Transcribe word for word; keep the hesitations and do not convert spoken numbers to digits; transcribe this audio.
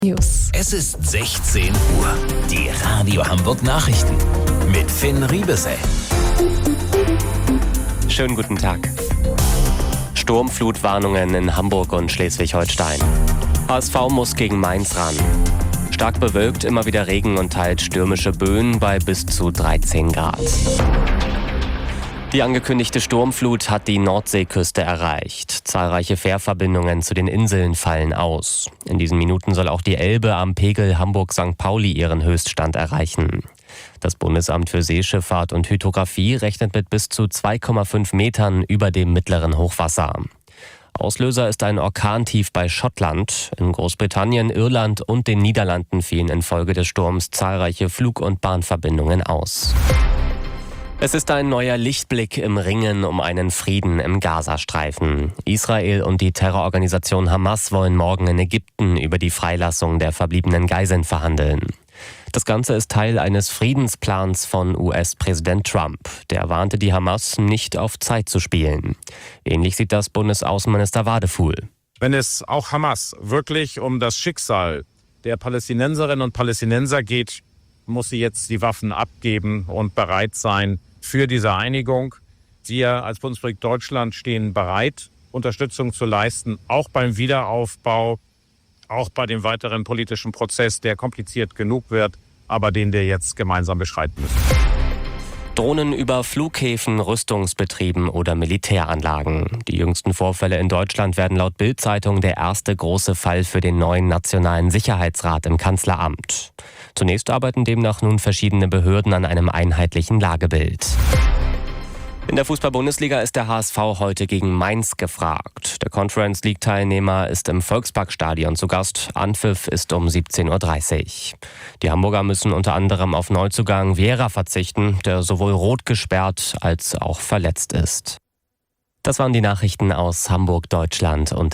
News. Es ist sechzehn Uhr. Die Radio Hamburg Nachrichten mit Finn Riebesell. Schönen guten Tag. Sturmflutwarnungen in Hamburg und Schleswig-Holstein. H S V muss gegen Mainz ran. Stark bewölkt, immer wieder Regen und teils stürmische Böen bei bis zu dreizehn Grad. Die angekündigte Sturmflut hat die Nordseeküste erreicht. Zahlreiche Fährverbindungen zu den Inseln fallen aus. In diesen Minuten soll auch die Elbe am Pegel Hamburg-Sankt Pauli ihren Höchststand erreichen. Das Bundesamt für Seeschifffahrt und Hydrographie rechnet mit bis zu zwei Komma fünf Metern über dem mittleren Hochwasser. Auslöser ist ein Orkantief bei Schottland. In Großbritannien, Irland und den Niederlanden fielen infolge des Sturms zahlreiche Flug- und Bahnverbindungen aus. Es ist ein neuer Lichtblick im Ringen um einen Frieden im Gazastreifen. Israel und die Terrororganisation Hamas wollen morgen in Ägypten über die Freilassung der verbliebenen Geiseln verhandeln. Das Ganze ist Teil eines Friedensplans von U S-Präsident Trump. Der warnte die Hamas, nicht auf Zeit zu spielen. Ähnlich sieht das Bundesaußenminister Wadefuhl. Wenn es auch Hamas wirklich um das Schicksal der Palästinenserinnen und Palästinenser geht, muss sie jetzt die Waffen abgeben und bereit sein für diese Einigung. Wir als Bundesrepublik Deutschland stehen bereit, Unterstützung zu leisten, auch beim Wiederaufbau, auch bei dem weiteren politischen Prozess, der kompliziert genug wird, aber den wir jetzt gemeinsam beschreiten müssen. Drohnen über Flughäfen, Rüstungsbetrieben oder Militäranlagen. Die jüngsten Vorfälle in Deutschland werden laut Bild-Zeitung der erste große Fall für den neuen Nationalen Sicherheitsrat im Kanzleramt. Zunächst arbeiten demnach nun verschiedene Behörden an einem einheitlichen Lagebild. In der Fußball-Bundesliga ist der H S V heute gegen Mainz gefragt. Der Conference League-Teilnehmer ist im Volksparkstadion zu Gast. Anpfiff ist um siebzehn Uhr dreißig. Die Hamburger müssen unter anderem auf Neuzugang Viera verzichten, der sowohl rot gesperrt als auch verletzt ist. Das waren die Nachrichten aus Hamburg, Deutschland und